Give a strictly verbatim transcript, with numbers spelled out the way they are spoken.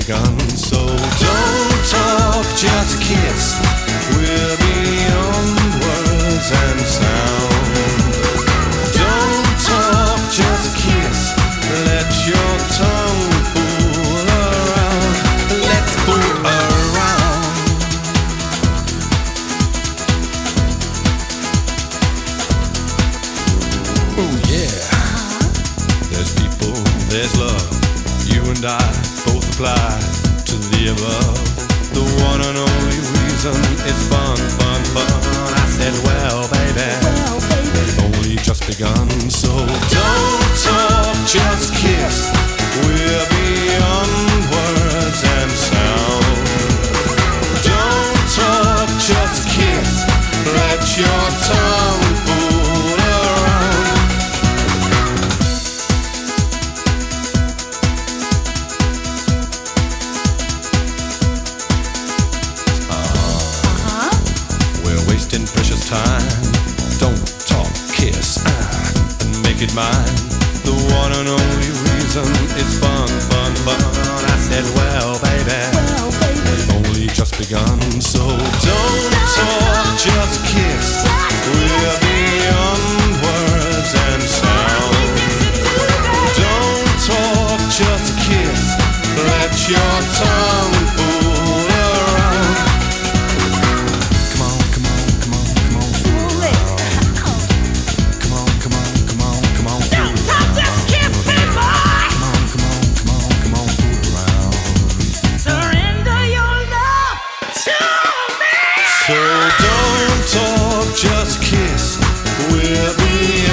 begun. So don't talk, just kiss. We're beyond words and sound. Don't talk, just kiss. Let your tongue fool around. Let's fool around. Oh yeah. There's people, there's love. You and I both apply to the above. The one and only reason it's fun, fun, fun. I said, well, baby, Well, baby. we've only just begun. So don't talk, just kiss. We're beyond words and sound. Don't talk, just kiss. Let your tongue fool around. Uh-huh. We're wasting precious time. Don't talk, kiss, ah, and make it mine. The one and only reason it's fun, fun, fun. I said, well, baby, Well, baby. we've only just begun. So don't talk, just kiss. We're beyond words and sound. Don't talk, just kiss. Let your tongue fool around. Come on, come on, come on, come on, fool Fool it. around. Come on, come on, come on, come on, fool Don't talk, around. just kiss me, boy. Come on, come on, come on, come on, fool around. Surrender your love to me. So don't talk, just kiss. We're beyond